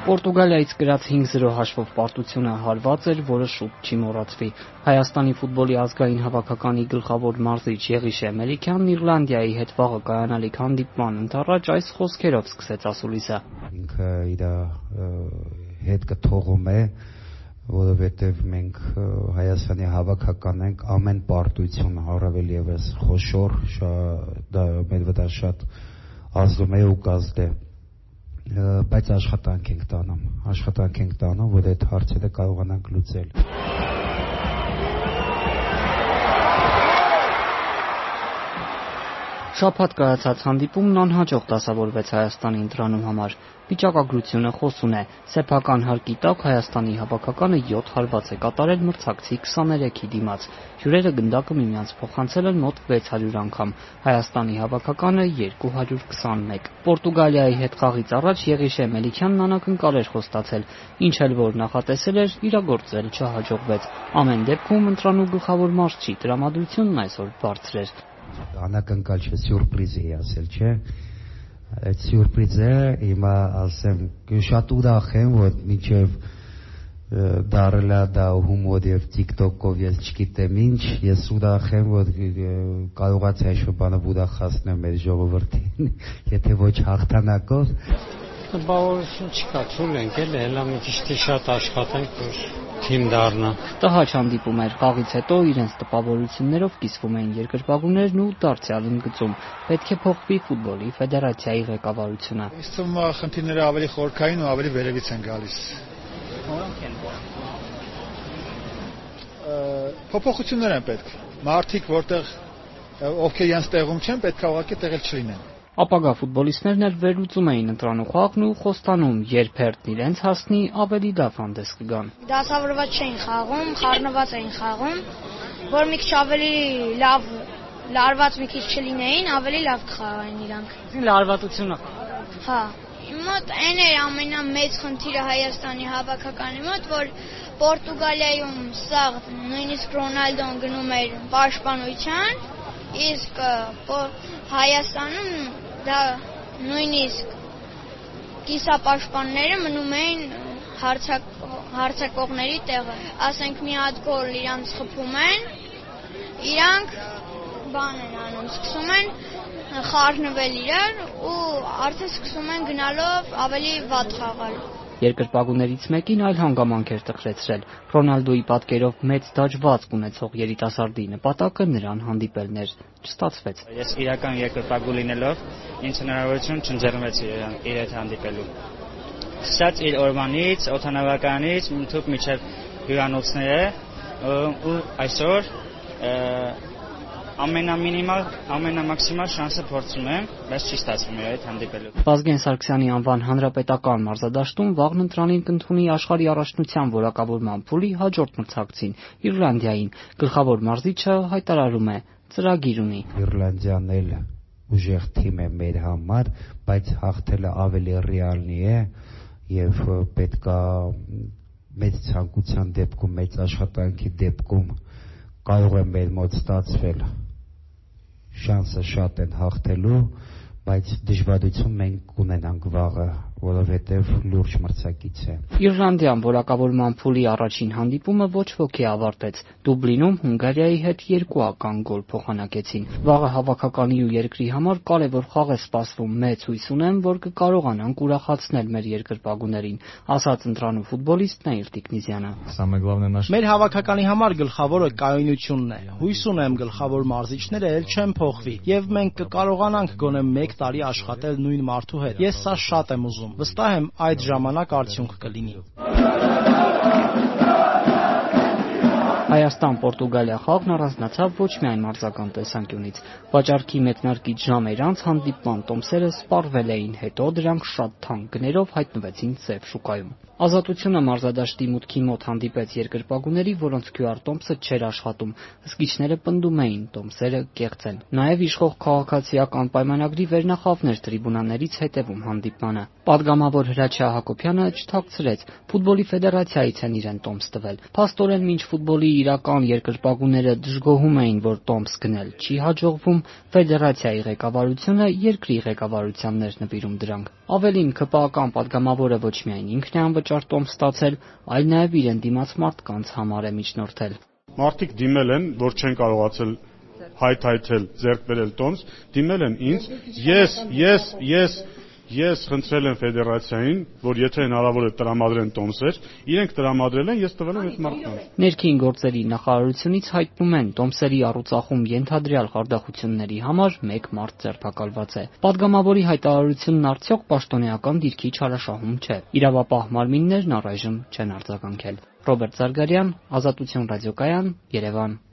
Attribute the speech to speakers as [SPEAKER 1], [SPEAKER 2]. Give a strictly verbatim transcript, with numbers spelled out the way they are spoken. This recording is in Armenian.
[SPEAKER 1] Պորտուգալիայից գրած հինգ զրո հաշվով պարտությունը հարված էր, որը շուտ չի մոռացվի։ Հայաստանի ֆուտբոլի ազգային հավաքականի գլխավոր մարզիչ Եղիշե Մելիքյանն Իռլանդիայի հետ վաղը կայանալիք հանդիպման ընդառաջ այս խոսքերով սկսեց ասուլիսը.
[SPEAKER 2] Ինքը իր հետ կթողում է, որովհետև մենք Հայաստանի հավաքական ենք, ամեն պարտություն առավել եւս խոշոր, դա մեր վրա շատ ազդում է ու կազդ է, բայց աշխատանք ենք տանում, աշխատանք ենք տանում, որ այդ հարցերը կարողանանք լուծել։
[SPEAKER 1] Շաբաթ կայացած հանդիպումն անհաջող դասավորվեց Հայաստանի ընտրանու համար։ Վիճակագրությունը խոսուն է։ Սեփական հարկի տակ Հայաստանի հավաքականը յոթ հարված է կատարել մրցակցի քսաներեքի դիմաց։ Հյուրերը գնդակը միմյանց փոխանցել են մոտ վեց հարյուր անգամ, Հայաստանի հավաքականը երկու հարյուր քսանմեկ։ Պորտուգալիայի հետ խաղից առաջ Եղիշե Մելիքյանն անակնկալ էր խոստացել, ինչ էլ որ նախատեսել էր, իրագործել չհաջողվեց։ Ամեն դեպքում ընտրանու գլխավոր մարզչի տրամադրությունն այսօր բարձր էր։
[SPEAKER 2] Անակնկալ չէ, սյուրպրիզ է ասել, չէ։ Այդ սյուրպրիզը հիմա ասեմ, շատ ուրախ եմ, որ մինչև դարելա դա հումոր եւ TikTok-ով ես չգիտեմ ինչ, ես ուրախ եմ, որ կարողացա այս բանը ուրախացնել մեր ժողովրդին, եթե ոչ հաղթանակով։
[SPEAKER 3] Տպավորություն չկա, ցույց ենք էլ, հելա մի քիչ շատ աշխատենք, որ թիմ դառնա։
[SPEAKER 1] Տհաճ հանդիպում էր, խաղից հետո իրենց տպավորություններով կիսվում էին երկրպագուներն ու դարձյալ ընդգծում։ Պետք է փոխվի ֆուտբոլի ֆեդերացիայի ղեկավարությունը։
[SPEAKER 4] Ինձ թվում է խնդիրները ավելի խորքային ու ավելի վերևից են գալիս։
[SPEAKER 1] Որոնք են։
[SPEAKER 4] Փոփոխություններ են պետք։ Մարդիկ, որտեղ ովքեր իրենց տեղում չեն, պետք է ուղղակի տեղել չլինեն։
[SPEAKER 1] Ապագա ֆուտբոլիստներն էլ վերլուծում էին ընտրանու խաղն ու խոստանում, երբ հերթն իրենց հասնի, ավելի լավ հանդես կգան։
[SPEAKER 5] Դասավորված չէին խաղում, խառնված էին խաղում, որ մի քիչ ավելի լավ լարված մի քիչ չլինեին, ավելի լավ կխաղային իրանք։
[SPEAKER 1] Լարվածությունը։
[SPEAKER 5] Հա, իմ մոտ այն էր ամենամեծ խնդիրը Հայաստանի հավաքականի մոտ, որ Պորտուգալիայում սա նույնիսկ Ռոնալդոն գնում էր պաշտպանության, իսկ Հայաստանում դա նույնիսկ կիսապաշտպանները մնում էին հարձակողների տեղը։ Ասենք մի հատ գոլ իրանց խփում են, իրանք բան են անում, սկսում են խառնվել իրար ու արդեն սկսում են գնալով ավելի վատ խաղալ։
[SPEAKER 1] Երկրպագուներից մեկին այլ հանգամանք էր տխրեցրել։ Ռոնալդոյի պատկերով մեծ դաջվածք ունեցող երիտասարդի նպատակը նրան հանդիպելն էր։ Չստացվեց։
[SPEAKER 6] Ես իրական երկրպագու լինելով ինձ հնարավորություն չընձեռնվեց իր հետ հանդիպելու։ Սկսած իր օրվանից, օդանավականից, մինչև միջև հյուրանոցները ու այսօր ամենամինիմալ, ամենամաքսիմալ շանսը փորձում եմ, բայց չի ստացվում իր հետ հանդիպելու։
[SPEAKER 1] Վազգեն Սարգսյանի անվան հանրապետական մարզադաշտում վաղն ընտրանին կընդունի աշխարհի առաջնության որակավորման փուլի հաջորդ մրցակցին՝ Իռլանդիային։ Գլխավոր մարզիչը հայտարարում է, ծրագիր ունի։
[SPEAKER 2] Իռլանդիան էլ ուժեղ թիմ է մեր համար, բայց հաղթելը ավելի ռեալնի է եւ պետքա մեծ ցանկության դեպքում, մեծ աշխատանքի դեպքում կարող է մեր մոտ ստացվել։ Շանսը շատ են հաղթելու, բայց դժվարություն մենք կունենանք վաղը, որովհետև լուրջ մրցակից է։
[SPEAKER 1] Իռլանդիան որակավորման փուլի առաջին հանդիպումը ոչ ոքի ավարտեց։ Դուբլինում Հունգարիայի հետ երկուական գոլ փոխանակեցին։ Վաղը հավաքականի ու երկրի համար կարևոր խաղ է սպասվում։ Մեծ հույս ունեմ, որ կկարողանանք ուրախացնել մեր երկրպագուներին, ասաց ընտրանու ֆուտբոլիստ Նաիլ Տիկնիզյանը։
[SPEAKER 7] Մեր հավաքականի համար գլխավորը կայունությունն է։ Հույս ունեմ գլխավոր մարզիչները էլ չեն փոխվի, եւ մենք կկարողանանք գոնե մեկ տարի աշխատել նույն մարդու հետ։ Ես սա շատ եմ ուզում։ Վստահ եմ այդ ժամանակ արդյունք կլինի։
[SPEAKER 1] Հայաստան-Պորտուգալիա խաղն առանձնացավ ոչ միայն մարզական տեսանկյունից։ Վաճառքի մեկնարկից ժամեր անց հանդիպման տոմսերը սպառվել էին, հետո դրանք շատ թանկ գներով հայտնվեցին սև շուկայում։ Ազատությունը մարզադաշտի մուտքի մոտ հանդիպեց երկրպագուների, որոնց քյու ար տոմսը չէր աշխատում։ Հսկիչները պնդում էին, տոմսերը կեղծ են։ Նաև իշխող քաղաքացիական պայմանագրի վերնախավն էր տրիբունաներից հետևում հանդիպմանը։ Պատգամավոր Հրաչյա Հակոբյանը չթաքցրեց, ֆուտբոլի ֆեդերացիայից են իրեն տոմս տվել։ Փաստորեն, մինչ ֆուտբոլի իրական երկրպագուները դժգոհում էին, որ տոմս գնել չի հաջողվում, ֆեդերացիայի ղեկավարությունը երկրի ղեկավարությանն էր նվիրում դրանք։ Ավելին, ՔՊԱ-կան падգամավորը ոչ միայն ինքն է անվճար տոմս ստացել, այլ նաև իրեն դիմաց մարդկանց համար է միջնորդել։
[SPEAKER 8] Մարդիկ դիմել են, որ չեն կարողացել հայթայթել, ձեռք բերել տոմս, դիմել են ինձ, ես, ես, ես Ես խնդրել եմ ֆեդերացիային, որ եթե հնարավոր է տրամադրեն տոմսեր, իրենք տրամադրել են, ես տվել եմ այդ մարդկանց։
[SPEAKER 1] Ներքին գործերի նախարարությունից հայտնում են, տոմսերի առուծախում ենթադրյալ խարդախությունների համար մեկ մարդ ձերբակալված է։ Պատգամավորի հայտարարությունն արդյոք պաշտոնեական դիրքի չարաշահում չէ։ Իրավապահ մարմիններն առայժմ չեն արձագանքել։ Ռոբերտ Զարգարյան, Ազատություն ռադիոկայան, Երևան։